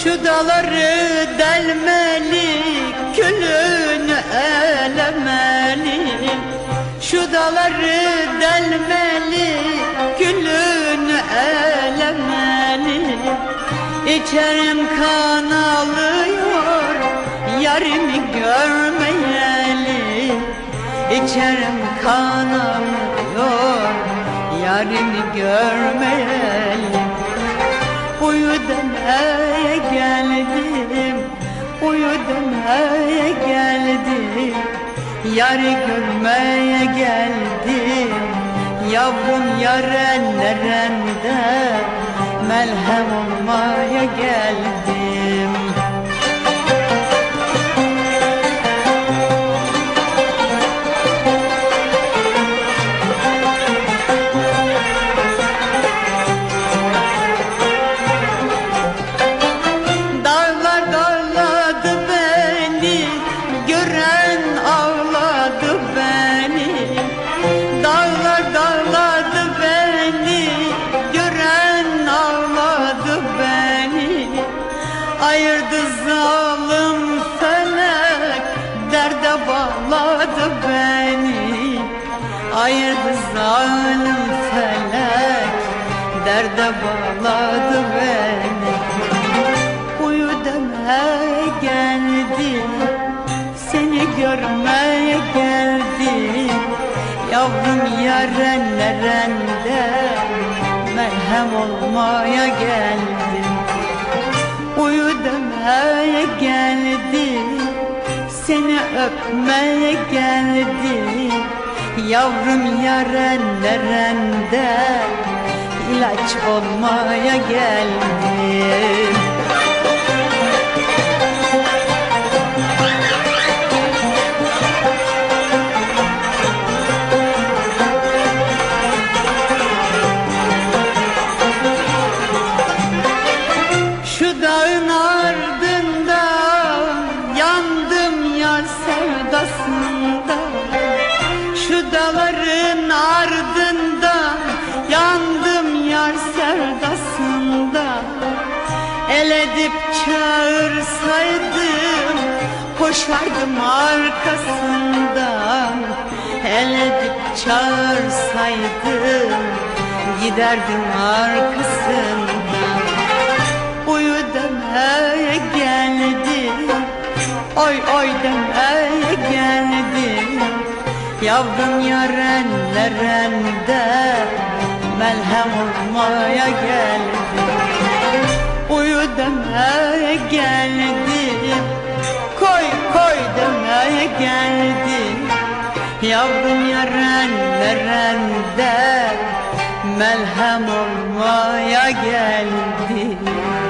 Şu daları delmeli, külünü elemeli. Şu daları delmeli, külünü elemeli. İçerim kan alıyor, yarimi görmeyeli. İçerim kan alıyor, yarimi görmeyeli. Uyu demeye geldim, uyu demeye geldim. Yarı görmeye geldim, yavrum yar ellerinde melhem olmaya geldim. Dağlar dağladı beni, gören ağladı beni. Dağlar dağladı beni, gören ağladı beni. Ayırdı zalim felek, derde bağladı beni. Ayırdı zalim felek, derde bağladı beni. Uyu demeye geldim, seni görmeye geldim. Yavrum yar ellerinde merhem olmaya geldim. Uyu demeye geldim, seni öpmeye geldim. Yavrum yar ellerinde ilaç olmaya geldim. Şu dağın ardından yandım yar sevdasında. Şu dağların ardından yandım yar sevdasında. El edip çağırsaydım koşardım arkasından. El edip çağırsaydım giderdim arkasından. Uyu demeye geldim, oy oy demeye geldim. Yavrum yar ellerinde melhem olmaya geldim. Uyu demeye geldim, koy koy demeye geldim. Yavrum yar ellerinde melhem olmaya geldim.